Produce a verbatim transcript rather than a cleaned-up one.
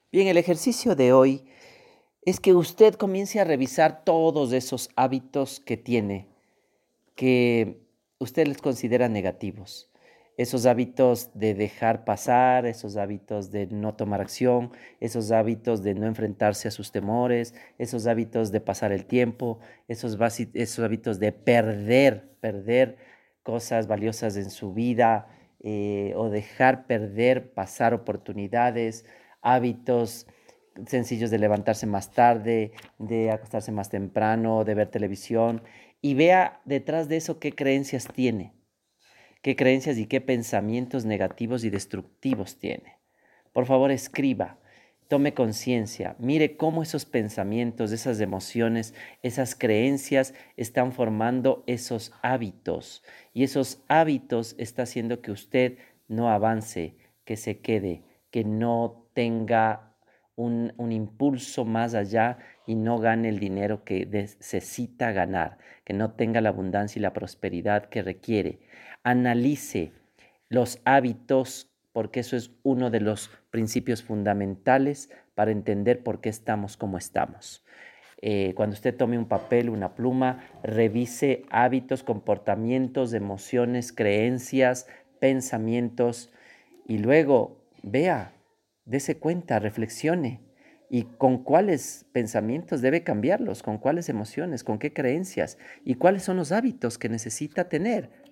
Bien, el ejercicio de hoy es que usted comience a revisar todos esos hábitos que tiene, que usted les considera negativos. Esos hábitos de dejar pasar, esos hábitos de no tomar acción, esos hábitos de no enfrentarse a sus temores, esos hábitos de pasar el tiempo, esos, basi- esos hábitos de perder, perder cosas valiosas en su vida, eh, o dejar perder, pasar oportunidades, hábitos sencillos de levantarse más tarde, de acostarse más temprano, de ver televisión, y vea detrás de eso qué creencias tiene, qué creencias y qué pensamientos negativos y destructivos tiene. Por favor, escriba, tome conciencia, mire cómo esos pensamientos, esas emociones, esas creencias están formando esos hábitos, y esos hábitos está haciendo que usted no avance, que se quede, que no tenga un, un impulso más allá y no gane el dinero que necesita ganar, que no tenga la abundancia y la prosperidad que requiere. Analice los hábitos, porque eso es uno de los principios fundamentales para entender por qué estamos como estamos. Eh, cuando usted tome un papel, una pluma, revise hábitos, comportamientos, emociones, creencias, pensamientos, y luego vea, dese cuenta, reflexione y con cuáles pensamientos debe cambiarlos, con cuáles emociones, con qué creencias y cuáles son los hábitos que necesita tener